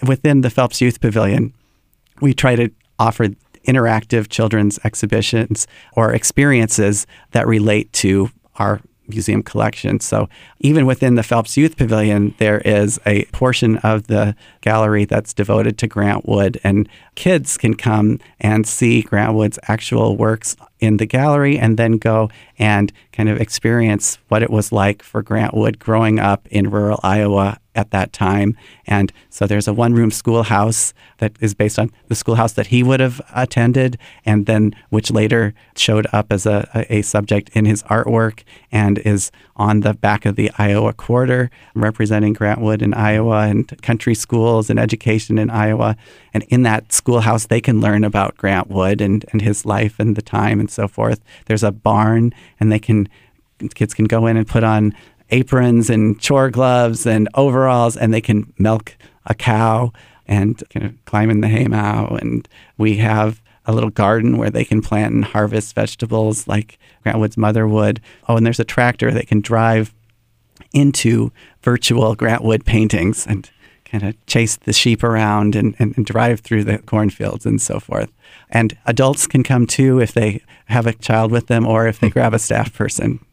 within the Phelps Youth Pavilion, we try to offer interactive children's exhibitions or experiences that relate to our museum collection. So even within the Phelps Youth Pavilion, there is a portion of the gallery that's devoted to Grant Wood, and kids can come and see Grant Wood's actual works in the gallery and then go and kind of experience what it was like for Grant Wood growing up in rural Iowa at that time. And so there's a one-room schoolhouse that is based on the schoolhouse that he would have attended, and then which later showed up as a subject in his artwork and is on the back of the Iowa Quarter, representing Grant Wood in Iowa and country schools and education in Iowa. And in that schoolhouse, they can learn about Grant Wood and his life and the time and so forth. There's a barn, and kids can go in and put on aprons and chore gloves and overalls, and they can milk a cow and kind of climb in the haymow. And we have a little garden where they can plant and harvest vegetables like Grant Wood's mother would. Oh, and there's a tractor that can drive into virtual Grant Wood paintings and kind of chase the sheep around and drive through the cornfields and so forth. And adults can come too if they have a child with them or if they grab a staff person.